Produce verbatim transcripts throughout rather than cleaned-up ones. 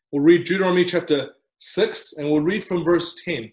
We'll read Deuteronomy chapter six, and we'll read from verse ten.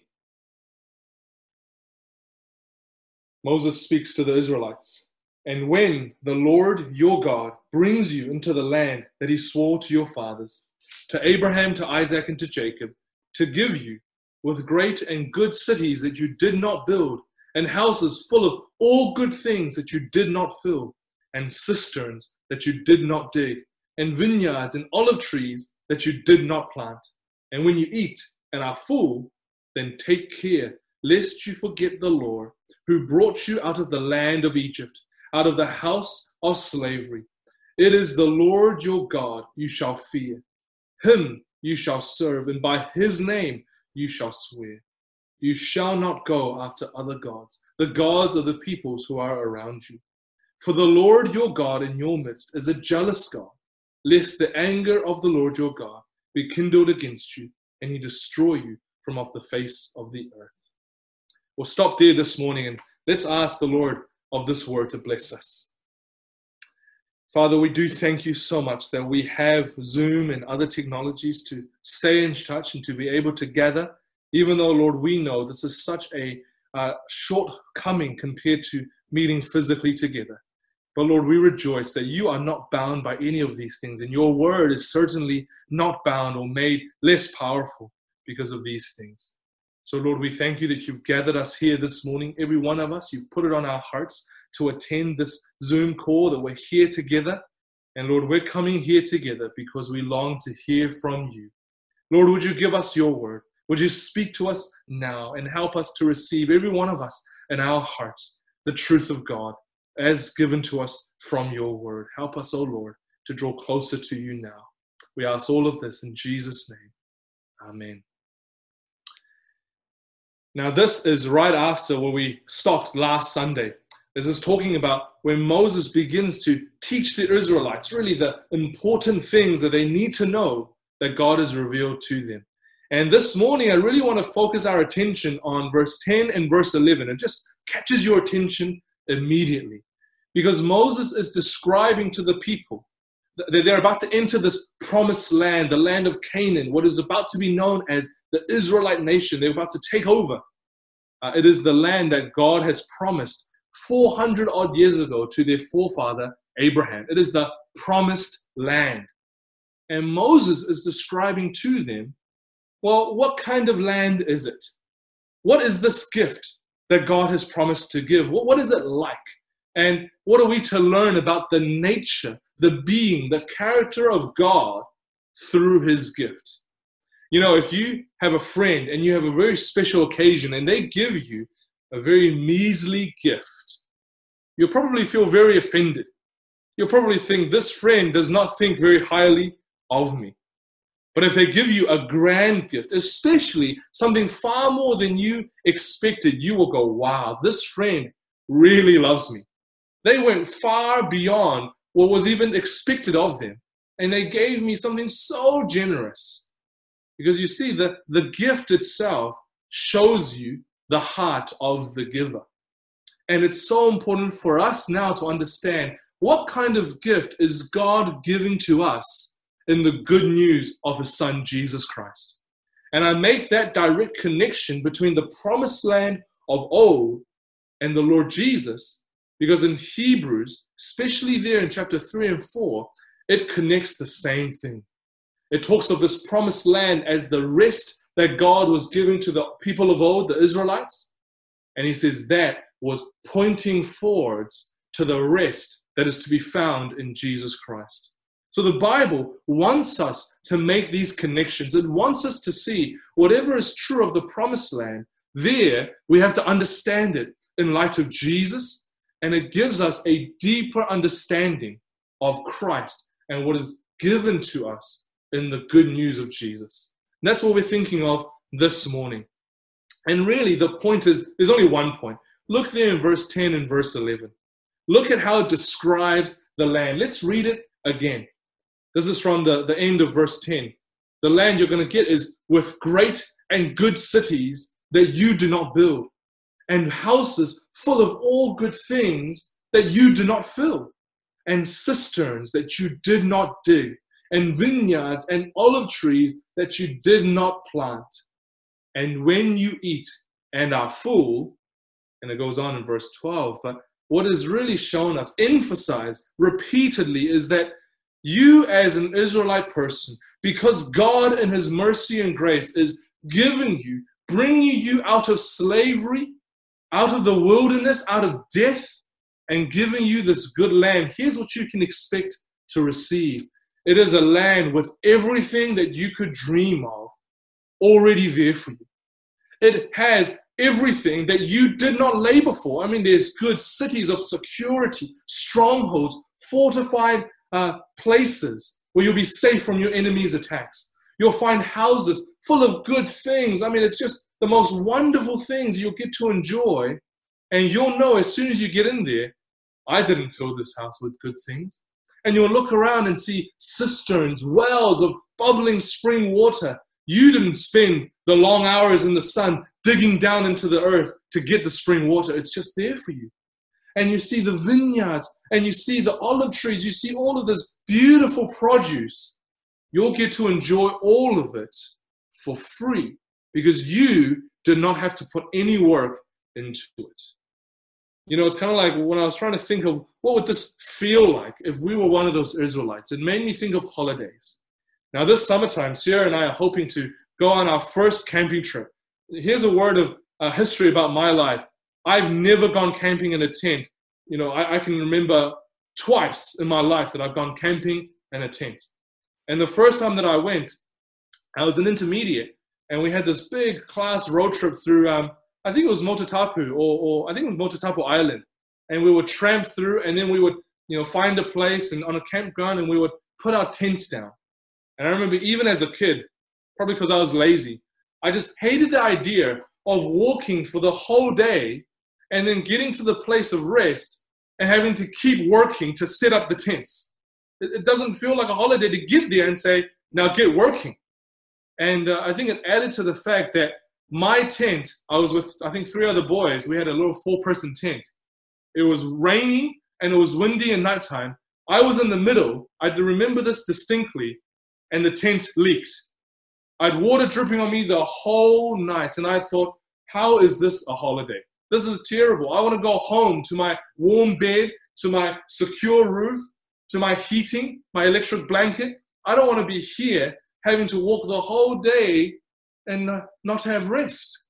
Moses speaks to the Israelites. And when the Lord your God brings you into the land that he swore to your fathers, to Abraham, to Isaac, and to Jacob, to give you with great and good cities that you did not build, and houses full of all good things that you did not fill, and cisterns that you did not dig, and vineyards and olive trees that you did not plant. And when you eat and are full, then take care lest you forget the Lord, who brought you out of the land of Egypt, out of the house of slavery. It is the Lord your God you shall fear. Him you shall serve, and by his name you shall swear. You shall not go after other gods, the gods of the peoples who are around you. For the Lord your God in your midst is a jealous God, lest the anger of the Lord your God be kindled against you, and he destroy you from off the face of the earth. We'll stop there this morning, and let's ask the Lord of this word to bless us. Father, we do thank you so much that we have Zoom and other technologies to stay in touch and to be able to gather, even though, Lord, we know this is such a uh, shortcoming compared to meeting physically together. But Lord, we rejoice that you are not bound by any of these things, and your word is certainly not bound or made less powerful because of these things. So Lord, we thank you that you've gathered us here this morning, every one of us. You've put it on our hearts to attend this Zoom call, that we're here together. And Lord, we're coming here together because we long to hear from you. Lord, would you give us your word? Would you speak to us now and help us to receive, every one of us in our hearts, the truth of God as given to us from your word. Help us, O Lord, to draw closer to you now. We ask all of this in Jesus' name. Amen. Now, this is right after where we stopped last Sunday. This is talking about when Moses begins to teach the Israelites really the important things that they need to know that God has revealed to them. And this morning, I really want to focus our attention on verse ten and verse eleven. It just catches your attention immediately, because Moses is describing to the people that they're about to enter this promised land, the land of Canaan, what is about to be known as the Israelite nation. They're about to take over. Uh, it is the land that God has promised four hundred odd years ago to their forefather Abraham. It is the promised land. And Moses is describing to them, well, what kind of land is it? What is this gift that God has promised to give? What, what is it like? And what are we to learn about the nature, the being, the character of God through his gift? You know, if you have a friend and you have a very special occasion and they give you a very measly gift, you'll probably feel very offended. You'll probably think, this friend does not think very highly of me. But if they give you a grand gift, especially something far more than you expected, you will go, wow, this friend really loves me. They went far beyond what was even expected of them. And they gave me something so generous. Because you see, the, the gift itself shows you the heart of the giver. And it's so important for us now to understand what kind of gift is God giving to us in the good news of his son, Jesus Christ. And I make that direct connection between the promised land of old and the Lord Jesus, because in Hebrews, especially there in chapter three and four, it connects the same thing. It talks of this promised land as the rest that God was giving to the people of old, the Israelites. And he says that was pointing forwards to the rest that is to be found in Jesus Christ. So the Bible wants us to make these connections. It wants us to see whatever is true of the promised land, there we have to understand it in light of Jesus, and it gives us a deeper understanding of Christ and what is given to us in the good news of Jesus. And that's what we're thinking of this morning. And really the point is, there's only one point. Look there in verse ten and verse eleven. Look at how it describes the land. Let's read it again. This is from the, the end of verse ten. The land you're going to get is with great and good cities that you do not build, and houses full of all good things that you do not fill, and cisterns that you did not dig, and vineyards and olive trees that you did not plant. And when you eat and are full, and it goes on in verse twelve, but what is really shown us, emphasized repeatedly, is that you as an Israelite person, because God in his mercy and grace is giving you, bringing you out of slavery, out of the wilderness, out of death, and giving you this good land, here's what you can expect to receive. It is a land with everything that you could dream of already there for you. It has everything that you did not labor for. I mean, there's good cities of security, strongholds, fortified uh, places where you'll be safe from your enemy's attacks. You'll find houses full of good things. I mean, it's just the most wonderful things you'll get to enjoy. And you'll know as soon as you get in there, I didn't fill this house with good things. And you'll look around and see cisterns, wells of bubbling spring water. You didn't spend the long hours in the sun digging down into the earth to get the spring water. It's just there for you. And you see the vineyards, and you see the olive trees. You see all of this beautiful produce. You'll get to enjoy all of it for free because you did not have to put any work into it. You know, it's kind of like when I was trying to think of what would this feel like if we were one of those Israelites. It made me think of holidays. Now, this summertime, Sierra and I are hoping to go on our first camping trip. Here's a word of uh, history about my life. I've never gone camping in a tent. You know, I, I can remember twice in my life that I've gone camping in a tent. And the first time that I went, I was an intermediate, and we had this big class road trip through, um, I think it was Motatapu, or, or I think it was Motatapu Island. And we would tramp through, and then we would, you know, find a place and on a campground, and we would put our tents down. And I remember even as a kid, probably because I was lazy, I just hated the idea of walking for the whole day and then getting to the place of rest and having to keep working to set up the tents. It, it doesn't feel like a holiday to get there and say, now get working. And uh, I think it added to the fact that my tent, I was with, I think, three other boys. We had a little four-person tent. It was raining and it was windy at nighttime. I was in the middle. I remember this distinctly, and the tent leaked. I had water dripping on me the whole night, and I thought, how is this a holiday? This is terrible. I want to go home to my warm bed, to my secure roof, to my heating, my electric blanket. I don't want to be here having to walk the whole day and uh, not have rest.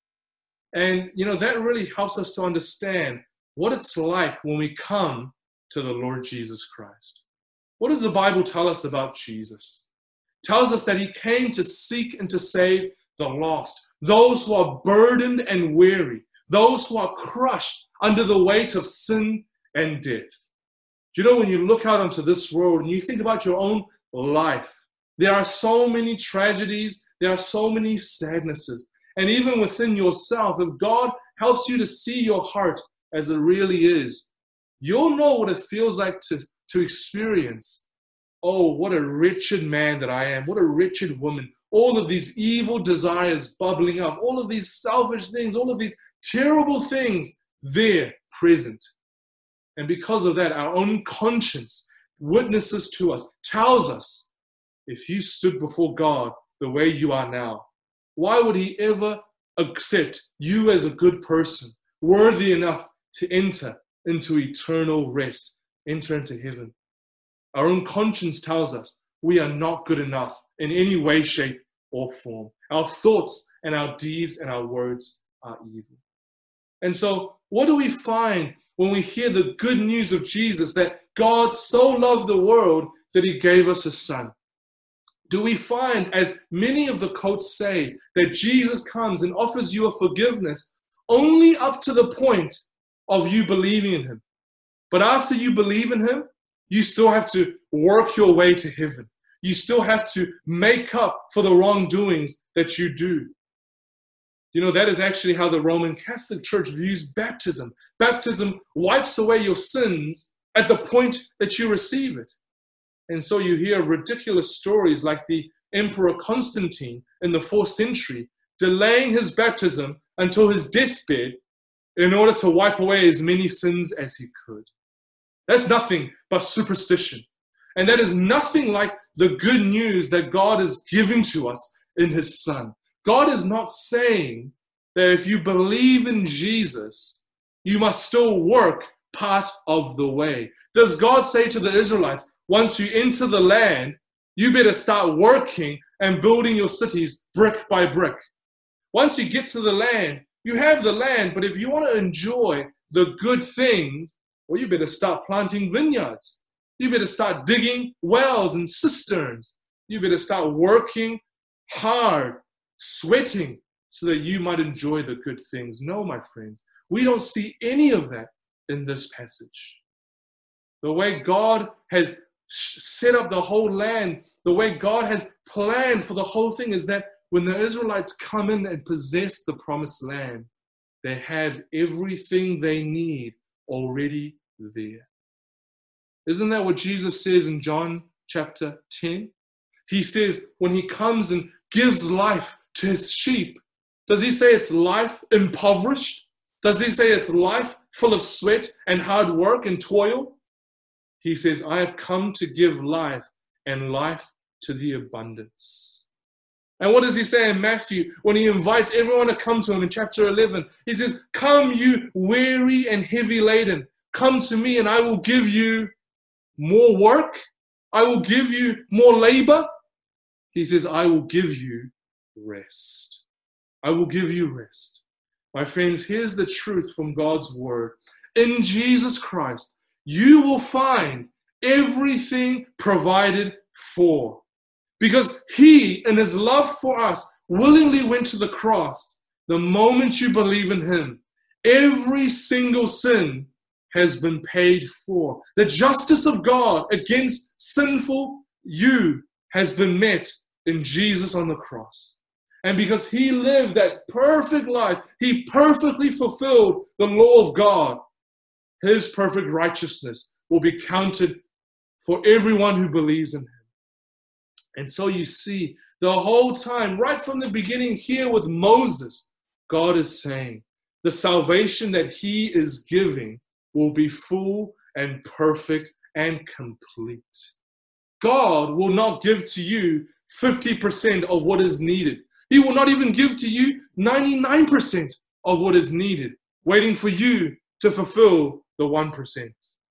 And, you know, that really helps us to understand what it's like when we come to the Lord Jesus Christ. What does the Bible tell us about Jesus? It tells us that he came to seek and to save the lost, those who are burdened and weary, those who are crushed under the weight of sin and death. Do you know, when you look out onto this world and you think about your own life, there are so many tragedies, there are so many sadnesses. And even within yourself, if God helps you to see your heart as it really is, you'll know what it feels like to, to experience, oh, what a wretched man that I am, what a wretched woman, all of these evil desires bubbling up, all of these selfish things, all of these terrible things there present. And because of that, our own conscience witnesses to us, tells us, if you stood before God the way you are now, why would he ever accept you as a good person, worthy enough to enter into eternal rest, enter into heaven? Our own conscience tells us we are not good enough in any way, shape, or form. Our thoughts and our deeds and our words are evil. And so what do we find when we hear the good news of Jesus, that God so loved the world that he gave us his son? Do we find, as many of the quotes say, that Jesus comes and offers you a forgiveness only up to the point of you believing in him? But after you believe in him, you still have to work your way to heaven. You still have to make up for the wrongdoings that you do. You know, that is actually how the Roman Catholic Church views baptism. Baptism wipes away your sins at the point that you receive it. And so you hear of ridiculous stories like the Emperor Constantine in the fourth century delaying his baptism until his deathbed in order to wipe away as many sins as he could. That's nothing but superstition. And that is nothing like the good news that God is giving to us in his Son. God is not saying that if you believe in Jesus, you must still work part of the way. Does God say to the Israelites, once you enter the land, you better start working and building your cities brick by brick? Once you get to the land, you have the land, but if you want to enjoy the good things, well, you better start planting vineyards. You better start digging wells and cisterns. You better start working hard, sweating, so that you might enjoy the good things. No, my friends, we don't see any of that in this passage. The way God has set up the whole land, the way God has planned for the whole thing is that when the Israelites come in and possess the promised land, they have everything they need already there. Isn't that what Jesus says in John chapter ten? He says when he comes and gives life to his sheep, does he say it's life impoverished? Does he say it's life full of sweat and hard work and toil? He says, I have come to give life and life to the abundance. And what does he say in Matthew when he invites everyone to come to him in chapter eleven? He says, come you weary and heavy laden, come to me and I will give you more work. I will give you more labor. He says, I will give you rest. I will give you rest. My friends, here's the truth from God's word. In Jesus Christ, you will find everything provided for. Because he, in his love for us, willingly went to the cross. The moment you believe in him, every single sin has been paid for. The justice of God against sinful you has been met in Jesus on the cross. And because he lived that perfect life, he perfectly fulfilled the law of God, his perfect righteousness will be counted for everyone who believes in him. And so you see, the whole time, right from the beginning here with Moses, God is saying the salvation that he is giving will be full and perfect and complete. God will not give to you fifty percent of what is needed. He will not even give to you ninety-nine percent of what is needed, waiting for you to fulfill the one percent.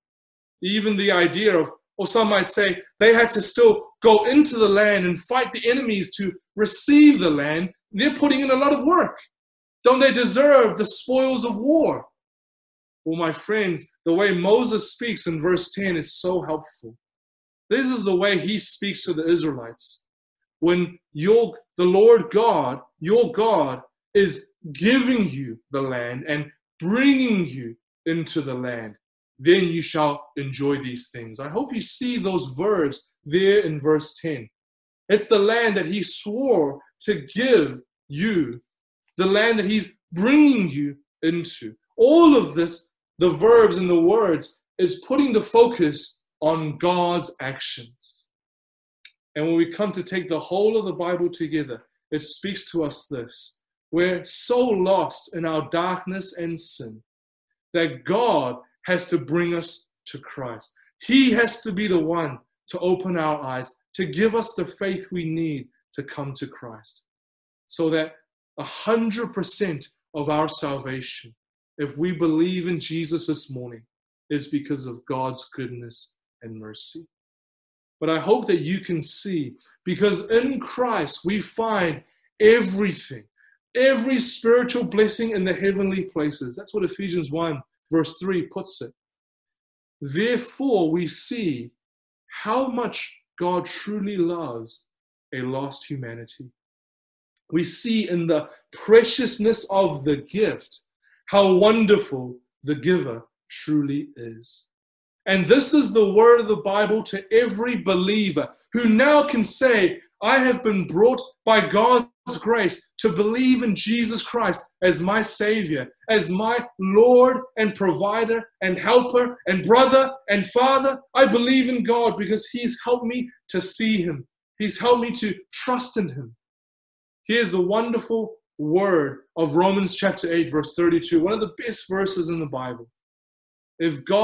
Even the idea of, or some might say, they had to still go into the land and fight the enemies to receive the land. They're putting in a lot of work. Don't they deserve the spoils of war? Well, my friends, the way Moses speaks in verse ten is so helpful. This is the way he speaks to the Israelites. When your, the Lord God, your God, is giving you the land and bringing you into the land, then you shall enjoy these things. I hope you see those verbs there in verse ten. It's the land that he swore to give you, the land that he's bringing you into. All of this, the verbs and the words, is putting the focus on God's actions. And when we come to take the whole of the Bible together, it speaks to us this. We're so lost in our darkness and sin that God has to bring us to Christ. He has to be the one to open our eyes, to give us the faith we need to come to Christ. So that one hundred percent of our salvation, if we believe in Jesus this morning, is because of God's goodness and mercy. But I hope that you can see, because in Christ we find everything, every spiritual blessing in the heavenly places. That's what Ephesians one verse three puts it. Therefore we see how much God truly loves a lost humanity. We see in the preciousness of the gift how wonderful the giver truly is. And this is the word of the Bible to every believer who now can say, I have been brought by God's grace to believe in Jesus Christ as my Savior, as my Lord and provider and helper and brother and father. I believe in God because He's helped me to see Him. He's helped me to trust in Him. Here's the wonderful word of Romans chapter eight, verse thirty-two, one of the best verses in the Bible. If God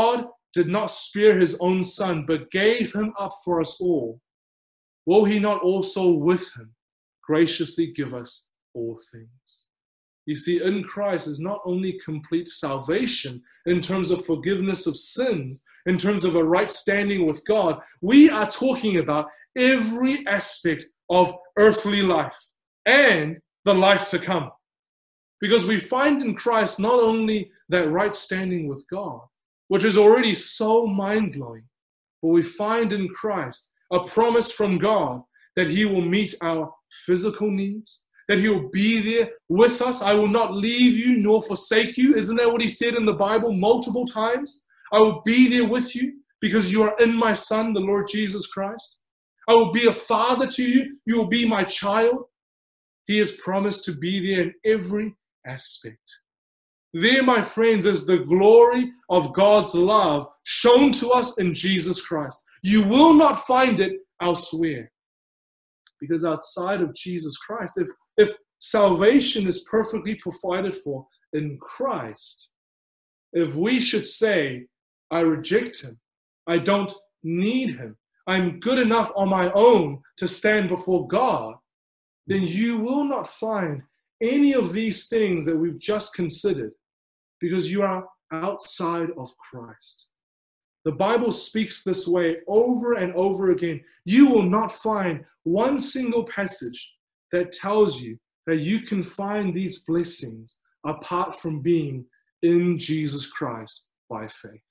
did not spare his own son, but gave him up for us all, will he not also with him graciously give us all things? You see, in Christ is not only complete salvation in terms of forgiveness of sins, in terms of a right standing with God. We are talking about every aspect of earthly life and the life to come. Because we find in Christ not only that right standing with God, which is already so mind-blowing, but we find in Christ a promise from God that he will meet our physical needs, that he will be there with us. I will not leave you nor forsake you. Isn't that what he said in the Bible multiple times? I will be there with you because you are in my Son, the Lord Jesus Christ. I will be a father to you. You will be my child. He has promised to be there in every aspect. There, my friends, is the glory of God's love shown to us in Jesus Christ. You will not find it elsewhere. Because outside of Jesus Christ, if, if salvation is perfectly provided for in Christ, if we should say, I reject him, I don't need him, I'm good enough on my own to stand before God, then you will not find any of these things that we've just considered because you are outside of Christ. The Bible speaks this way over and over again. You will not find one single passage that tells you that you can find these blessings apart from being in Jesus Christ by faith.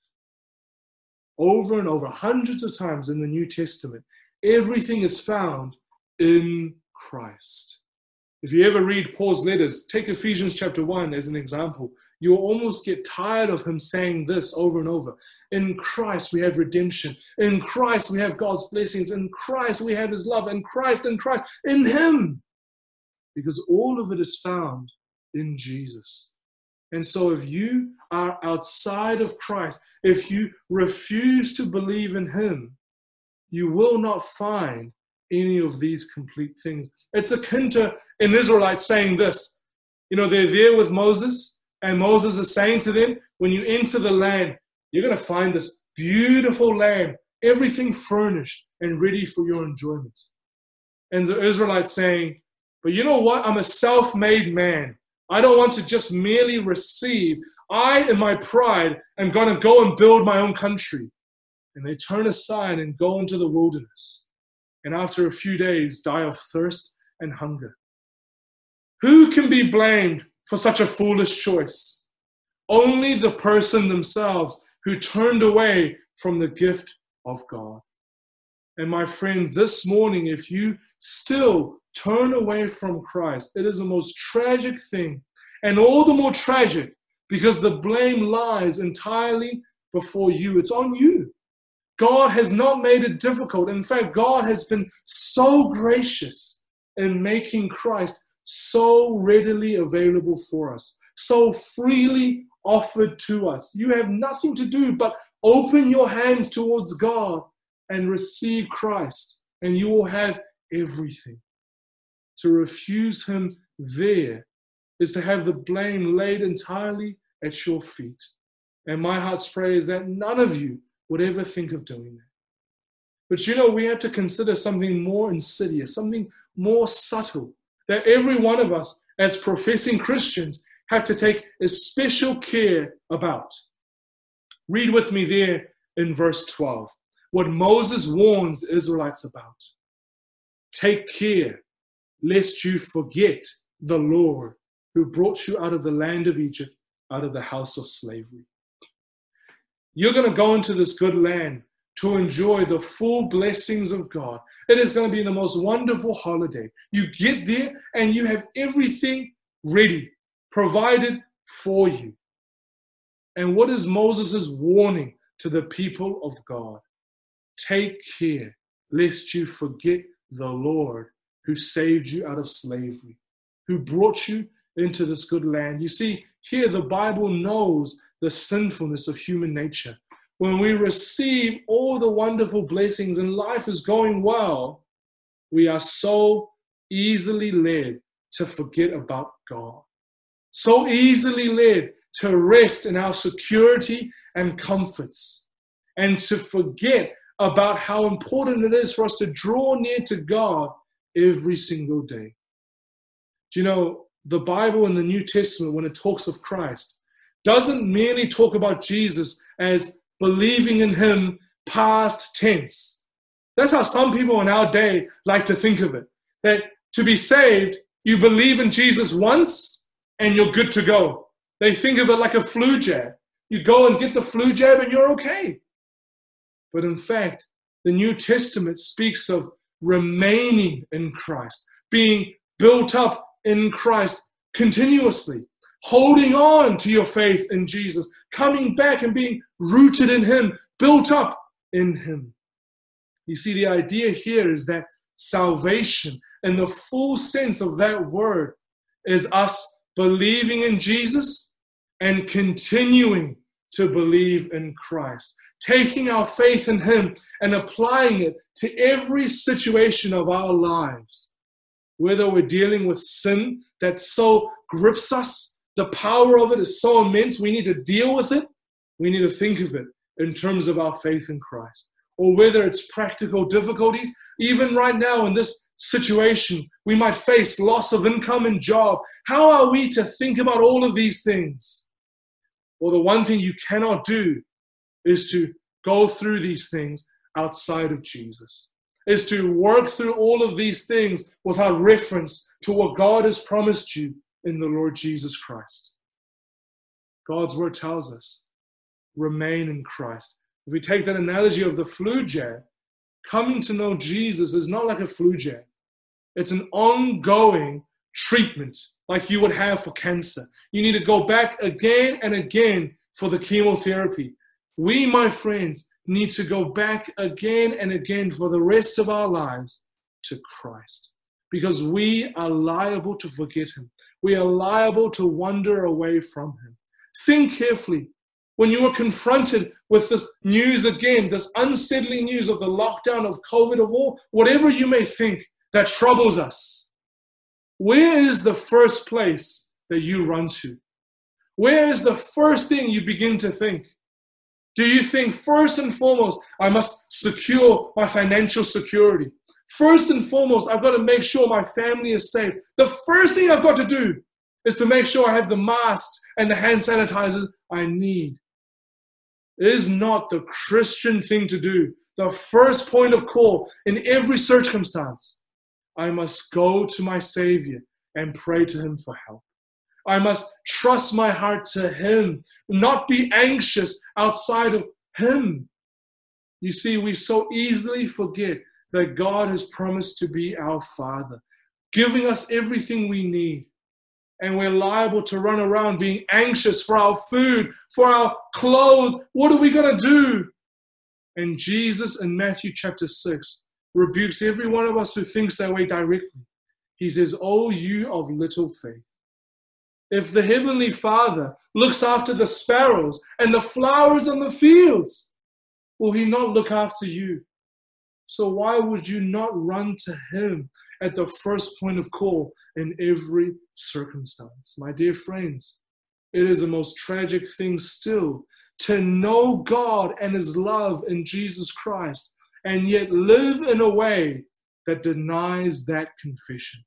Over and over, hundreds of times in the New Testament, everything is found in Christ. If you ever read Paul's letters, take Ephesians chapter one as an example. You'll almost get tired of him saying this over and over. In Christ we have redemption. In Christ we have God's blessings. In Christ we have his love. In Christ, in Christ, in him. Because all of it is found in Jesus. And so if you are outside of Christ, if you refuse to believe in him, you will not find any of these complete things. It's akin to an Israelite saying this. You know, they're there with Moses, and Moses is saying to them, when you enter the land, you're going to find this beautiful land, everything furnished and ready for your enjoyment. And the Israelites saying, but you know what? I'm a self-made man. I don't want to just merely receive. I, in my pride, am going to go and build my own country. And they turn aside and go into the wilderness. And after a few days, die of thirst and hunger. Who can be blamed for such a foolish choice? Only the person themselves who turned away from the gift of God. And my friend, this morning, if you still turn away from Christ, it is the most tragic thing, and all the more tragic because the blame lies entirely before you. It's on you. God has not made it difficult. In fact, God has been so gracious in making Christ so readily available for us, so freely offered to us. You have nothing to do but open your hands towards God and receive Christ, and you will have everything. To refuse him there is to have the blame laid entirely at your feet. And my heart's prayer is that none of you would ever think of doing that. But you know, we have to consider something more insidious, something more subtle, that every one of us as professing Christians have to take a special care about. Read with me there in verse twelve, what Moses warns the Israelites about. Take care lest you forget the Lord who brought you out of the land of Egypt, out of the house of slavery. You're going to go into this good land to enjoy the full blessings of God. It is going to be the most wonderful holiday. You get there and you have everything ready, provided for you. And what is Moses' warning to the people of God? Take care lest you forget the Lord who saved you out of slavery, who brought you into this good land. You see, here the Bible knows the sinfulness of human nature. When we receive all the wonderful blessings and life is going well, we are so easily led to forget about God. So easily led to rest in our security and comforts. and to forget about how important it is for us to draw near to God every single day. Do you know, the Bible in the New Testament, when it talks of Christ, doesn't merely talk about Jesus as believing in him past tense. That's how some people in our day like to think of it. That to be saved, you believe in Jesus once and you're good to go. They think of it like a flu jab. You go and get the flu jab and you're okay. But in fact, the New Testament speaks of remaining in Christ, being built up in Christ continuously, holding on to your faith in Jesus, coming back and being rooted in him, built up in him. You see, the idea here is that salvation, in the full sense of that word, is us believing in Jesus and continuing to believe in Christ, taking our faith in him and applying it to every situation of our lives. Whether we're dealing with sin that so grips us, the power of it is so immense, we need to deal with it. We need to think of it in terms of our faith in Christ. Or whether it's practical difficulties, even right now in this situation, we might face loss of income and job. How are we to think about all of these things? Well, the one thing you cannot do is to go through these things outside of Jesus, is to work through all of these things without reference to what God has promised you in the Lord Jesus Christ. God's word tells us, remain in Christ. If we take that analogy of the flu jab, coming to know Jesus is not like a flu jab. It's an ongoing treatment like you would have for cancer. You need to go back again and again for the chemotherapy. We, my friends, need to go back again and again for the rest of our lives to Christ, because we are liable to forget him. We are liable to wander away from him. Think carefully. When you were confronted with this news again, this unsettling news of the lockdown of COVID, of all, whatever you may think that troubles us, where is the first place that you run to? Where is the first thing you begin to think? Do you think first and foremost, I must secure my financial security? First and foremost, I've got to make sure my family is safe. The first thing I've got to do is to make sure I have the masks and the hand sanitizers I need. It is not the Christian thing to do. The first point of call in every circumstance, I must go to my Savior and pray to him for help. I must trust my heart to him, not be anxious outside of him. You see, we so easily forget that God has promised to be our Father, giving us everything we need. And we're liable to run around being anxious for our food, for our clothes. What are we going to do? And Jesus in Matthew chapter six rebukes every one of us who thinks that way directly. He says, "Oh, you of little faith. If the Heavenly Father looks after the sparrows and the flowers on the fields, will he not look after you? So why would you not run to him at the first point of call in every circumstance?" My dear friends, it is the most tragic thing still to know God and his love in Jesus Christ and yet live in a way that denies that confession.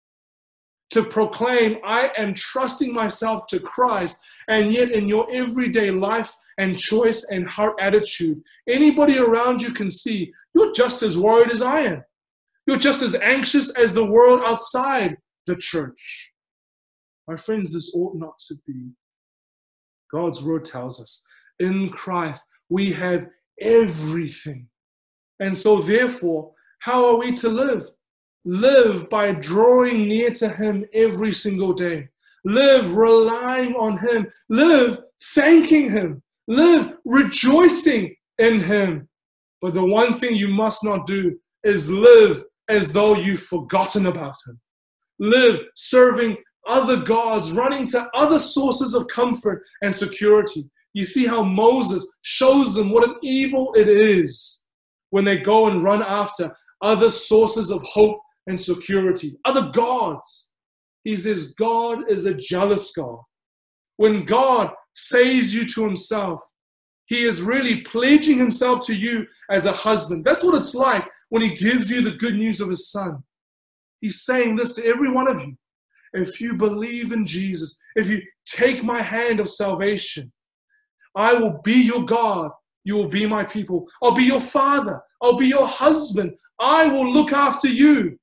To proclaim, I am trusting myself to Christ, and yet in your everyday life and choice and heart attitude, anybody around you can see you're just as worried as I am. You're just as anxious as the world outside the church. My friends, this ought not to be. God's word tells us, in Christ, we have everything. And so therefore, how are we to live? Live by drawing near to him every single day. Live relying on him. Live thanking him. Live rejoicing in him. But the one thing you must not do is live as though you've forgotten about him. Live serving other gods, running to other sources of comfort and security. You see how Moses shows them what an evil it is when they go and run after other sources of hope and security, other gods. He says God is a jealous God. When God saves you to himself, He is really pledging himself to you as a husband. That's what it's like when he gives you the good news of his son. He's saying this to every one of you. If you believe in Jesus, if you take my hand of salvation, I will be your God. You will be my people. I'll be your father. I'll be your husband. I will look after you.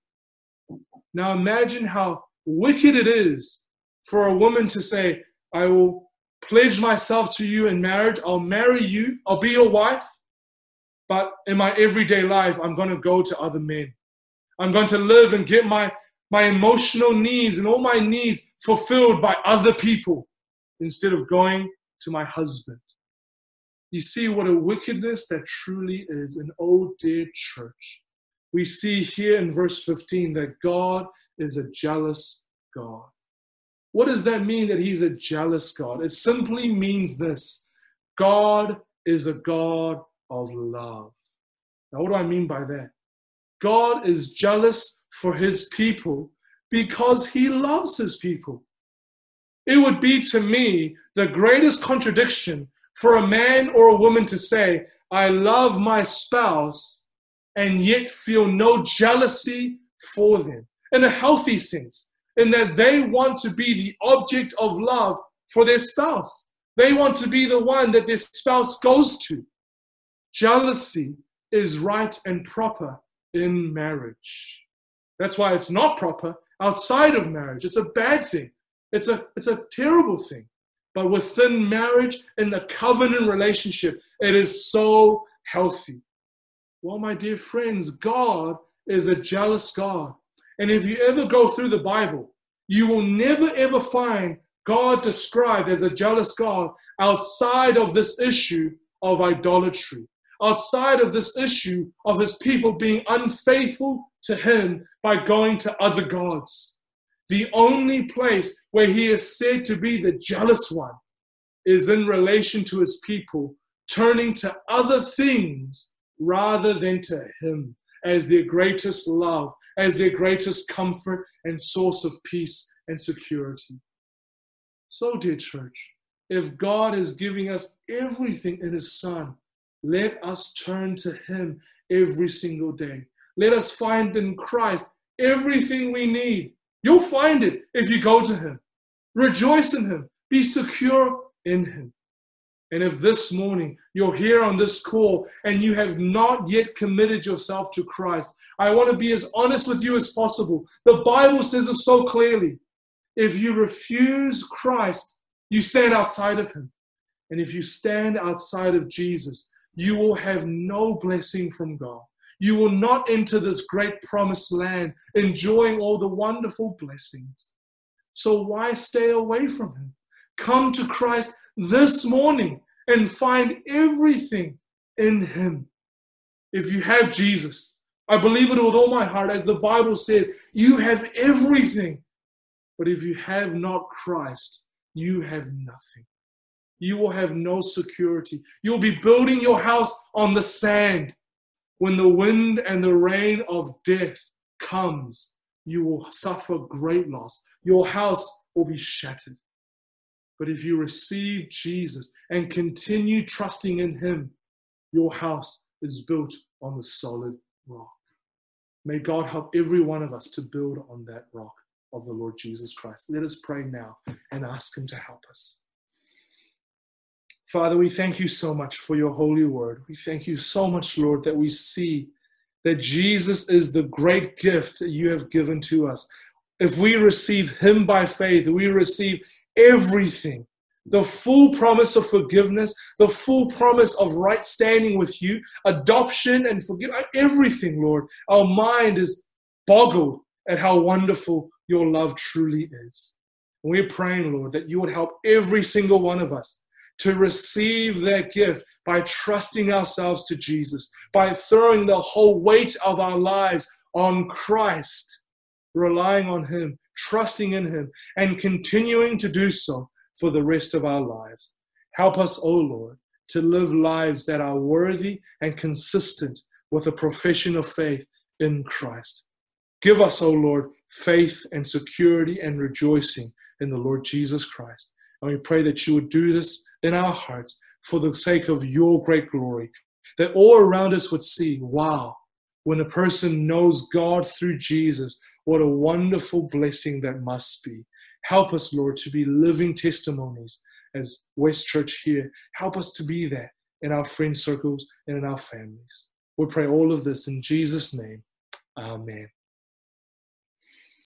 Now imagine how wicked it is for a woman to say, I will pledge myself to you in marriage. I'll marry you. I'll be your wife. But in my everyday life, I'm going to go to other men. I'm going to live and get my, my emotional needs and all my needs fulfilled by other people instead of going to my husband. You see what a wickedness that truly is in oh dear church. We see here in verse fifteen that God is a jealous God. What does that mean that he's a jealous God? It simply means this: God is a God of love. Now, what do I mean by that? God is jealous for his people because he loves his people. It would be to me the greatest contradiction for a man or a woman to say, I love my spouse, and yet feel no jealousy for them. In a healthy sense, in that they want to be the object of love for their spouse. They want to be the one that their spouse goes to. Jealousy is right and proper in marriage. That's why it's not proper outside of marriage. It's a bad thing. It's a, it's a terrible thing. But within marriage, in the covenant relationship, it is so healthy. Well, my dear friends, God is a jealous God. And if you ever go through the Bible, you will never ever find God described as a jealous God outside of this issue of idolatry, outside of this issue of his people being unfaithful to him by going to other gods. The only place where he is said to be the jealous one is in relation to his people turning to other things rather than to him as their greatest love, as their greatest comfort and source of peace and security. So, dear church, if God is giving us everything in his Son, let us turn to him every single day. Let us find in Christ everything we need. You'll find it if you go to him. Rejoice in him. Be secure in him. And if this morning you're here on this call and you have not yet committed yourself to Christ, I want to be as honest with you as possible. The Bible says it so clearly. If you refuse Christ, you stand outside of him. And if you stand outside of Jesus, you will have no blessing from God. You will not enter this great promised land, enjoying all the wonderful blessings. So why stay away from him? Come to Christ this morning and find everything in him. If you have Jesus, I believe it with all my heart, as the Bible says, you have everything. But if you have not Christ, you have nothing. You will have no security. You'll be building your house on the sand. When the wind and the rain of death comes, you will suffer great loss. Your house will be shattered. But if you receive Jesus and continue trusting in him, your house is built on the solid rock. May God help every one of us to build on that rock of the Lord Jesus Christ. Let us pray now and ask him to help us. Father, we thank you so much for your holy word. We thank you so much, Lord, that we see that Jesus is the great gift that you have given to us. If we receive him by faith, we receive everything. The full promise of forgiveness, the full promise of right standing with you, adoption and forgiveness, everything, Lord. Our mind is boggled at how wonderful your love truly is. And we're praying, Lord, that you would help every single one of us to receive that gift by trusting ourselves to Jesus, by throwing the whole weight of our lives on Christ, relying on him, trusting in him, and continuing to do so for the rest of our lives. Help us, O Lord, to live lives that are worthy and consistent with a profession of faith in Christ. Give us, O Lord, faith and security and rejoicing in the Lord Jesus Christ. And we pray that you would do this in our hearts for the sake of your great glory, that all around us would see, wow, when a person knows God through Jesus, what a wonderful blessing that must be. Help us, Lord, to be living testimonies as West Church here. Help us to be that in our friend circles and in our families. We pray all of this in Jesus' name. Amen.